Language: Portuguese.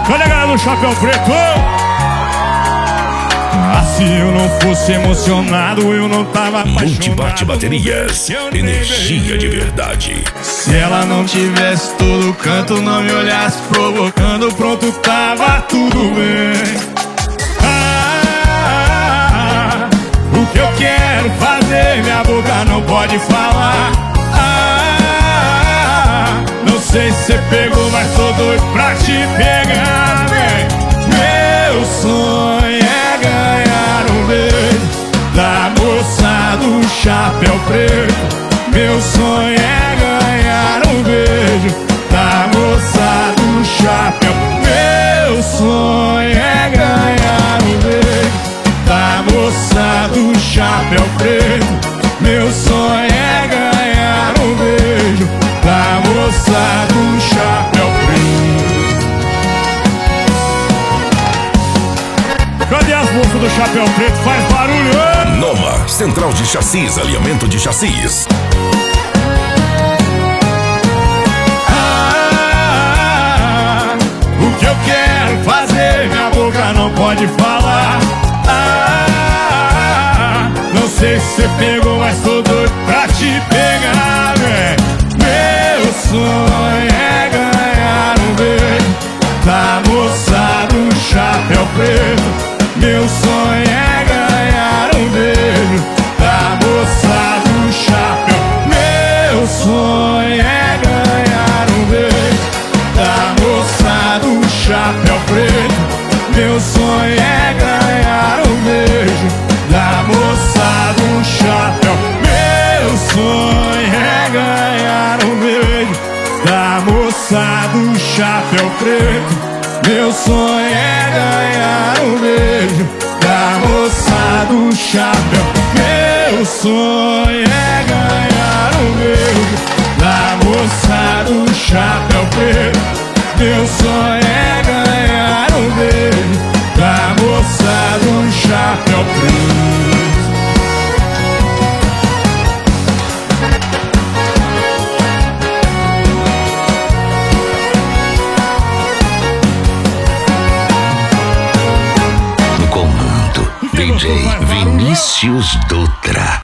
Cadê a galera do Chapéu Preto? Se eu não fosse emocionado, eu não tava apaixonado. Multibate Baterias, energia de verdade. Se ela não tivesse todo canto, não me olhasse provocando, pronto, tava tudo bem. O que eu quero fazer, minha boca não pode falar. Não sei se você pegou, mas tô doido pra te pegar, vem. Meu sonho é ganhar um beijo da moça do Chapéu Preto. Meu sonho é ganhar um beijo da moça do chapéu. Meu sonho é ganhar um beijo da moça do Chapéu Preto. Meu sonho é ganhar um beijo da moça do Chapéu Preto. Cadê as moças do Chapéu Preto? Faz barulho! Noma, central de chassis, alinhamento de chassis. O que eu quero fazer, minha boca não pode falar. Não sei se você pegou, mas tô doido pra te pegar, véi. Meu sonho é ganhar um beijo da moça do Chapéu Preto. Meu sonho é ganhar um beijo da moça do chapéu. Meu sonho é ganhar um beijo da moça do Chapéu Preto. Meu sonho é ganhar um beijo da moça do chapéu. Meu sonho é ganhar um beijo da moça do Chapéu Preto. Meu sonho é ganhar um beijo da moça do chapéu. Meu sonho é ganhar um beijo da moça do Chapéu Preto. Meu sonho é ganhar um beijo da moça do Chapéu Preto. No comando, DJ Vinícius Dutra.